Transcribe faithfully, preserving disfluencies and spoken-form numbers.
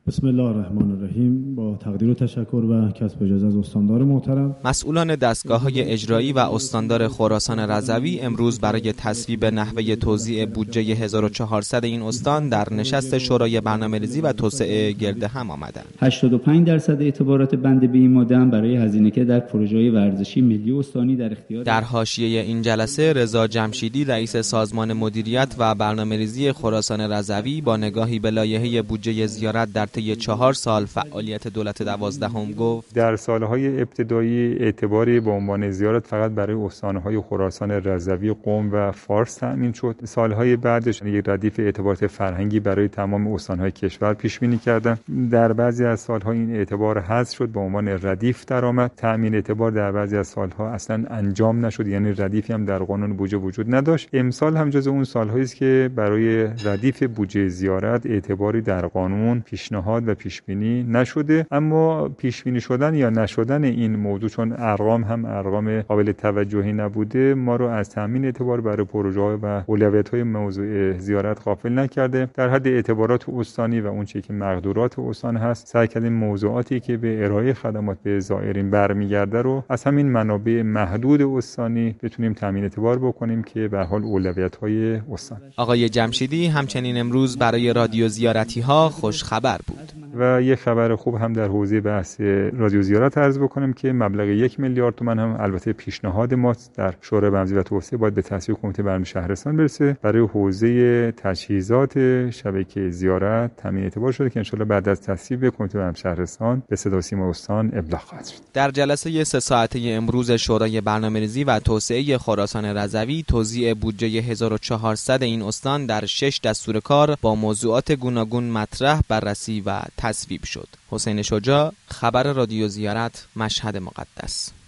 بسم الله الرحمن الرحیم. با تقدیر و تشکر و کسب اجازه از استاندار محترم، مسئولان دستگاه‌های اجرایی و استاندار خراسان رضوی امروز برای تصویب نحوه توزیع بودجه هزار و چهارصد این استان در نشست شورای برنامه‌ریزی و توسعه گرد هم آمدند. هشتاد و پنج درصد اعتبارات بند به این ماده هم برای هزینه که در پروژه‌های ورزشی ملی و استانی در اختیار. در حاشیه این جلسه رضا جمشیدی رئیس سازمان مدیریت و برنامه‌ریزی خراسان رضوی با نگاهی به لایحه بودجه زیارت در طی چهار سال فعالیت دولت دوازدهم گفت در سالهای ابتدایی اعتباری به عنوان زیارت فقط برای استانهای خراسان رضوی، قم و فارس تأمین شد. سالهای بعدش یک ردیف اعتبارات فرهنگی برای تمام استانهای کشور پیش بینی کردن. در بعضی از سالها این اعتبار حذف شد، به عنوان ردیف درآمد. تأمین اعتبار در بعضی از سالها اصلا انجام نشد، یعنی ردیفی هم در قانون بودجه وجود نداشت. امسال هم جز اون سالهایی است که برای ردیف بودجه زیارت اعتباری در قانون پیشنهاد و پیش بینی نشده. اما پیش بینی شدن یا نشدن این موضوع، چون ارقام هم ارقام قابل توجهی نبوده، ما رو از تامین اعتبار برای پروژه‌ها و اولویت‌های موضوع زیارت غافل نکرده. در حد اعتبارات استانی و اون چیزی که مقدورات استان هست، سعی کردیم موضوعاتی که به ارائه خدمات به زائرین برمیگرده رو از همین منابع محدود استانی بتونیم تامین اعتبار بکنیم که به حال اولویت‌های استان. آقای جمشیدی همچنین امروز برای رادیو زیارتی‌ها خوش خبر بود. و یک خبر خوب هم در حوزه بحث رادیو زیارت عرض بکنم که مبلغ یک میلیارد تومان هم البته پیشنهاد ما در شورای برنامه‌ریزی و توسعه باید به تصویب کمیته برنامه شهرستان برسه، برای حوزه تجهیزات شبکه زیارت تامین اعتبار شده که ان شاءالله بعد از تصویب کمیته برنامه شهرستان به صدا و سیما استان ابلاغ خواهد شد. در جلسه سه ساعته امروز شورای برنامه‌ریزی و توسعه خراسان رضوی توزیع بودجه هزار و چهارصد این استان در شش دستور کار با موضوعات گوناگون مطرح، بررسی و تصویب شد. حسین شجاع، خبر رادیو زیارت، مشهد مقدس.